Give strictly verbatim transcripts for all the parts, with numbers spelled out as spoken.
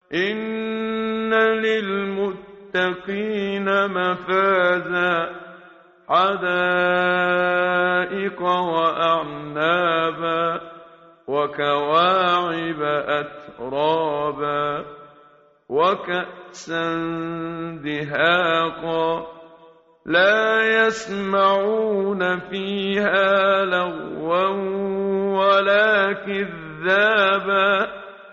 إن للمتقين مفازا حدائق وأعنابا وكواعب أترابا وكأسا دهاقا لا يسمعون فيها لغوا ولا كذابا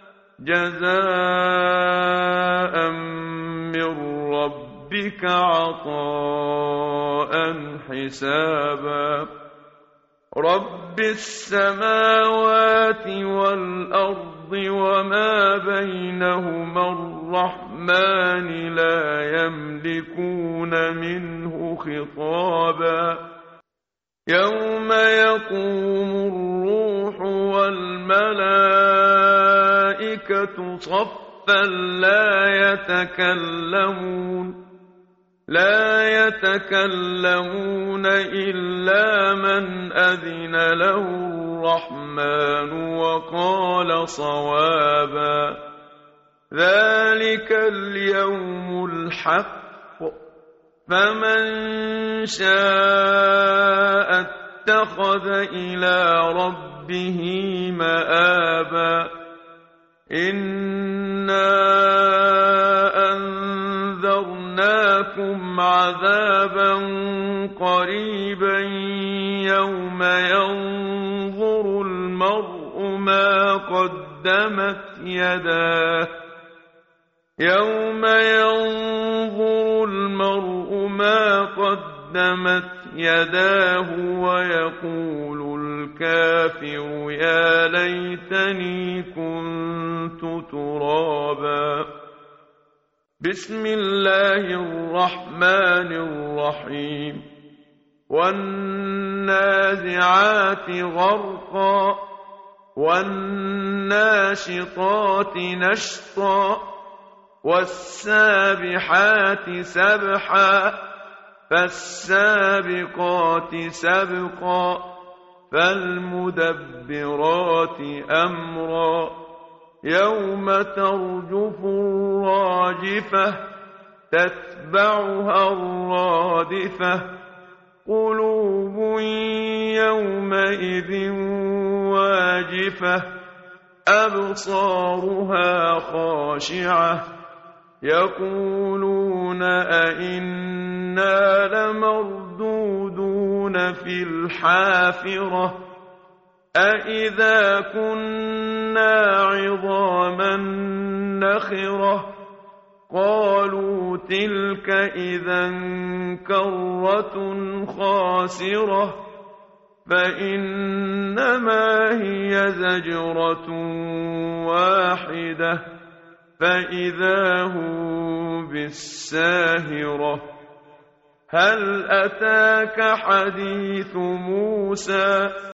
جزاء من ربك عطاء حسابا رب السماوات والأرض وما بينهما الرحمن لا يملكون منه خطابا يوم يقوم الروح والملائكة صفا لا يتكلمون لا يتكلمون إلا من أذن له الرحمن وقال صوابا ذلك اليوم الحق فمن شاء اتخذ إلى ربه مآبا إنا أنذرناكم عذابا قريبا يوم ينظر المرء ما قدمت يداه يوم ينظر المرء ما قدمت يداه ويقول الكافر يا ليتني كنت ترابا بسم الله الرحمن الرحيم والنازعات غرقا والناشطات نشطا والسابحات سبحا فالسابقات سبقا فالمدبرات أمرا يوم ترجف الراجفة تتبعها الرادفة قلوب يومئذ واجفة أبصارها خاشعة يقولون أئنا لمردودون في الحافرة أئذا كنا عظاما نخرة قالوا تلك إذا كرة خاسرة فإنما هي زجرة واحدة فإذا هم بالساهرة هل أتاك حديث موسى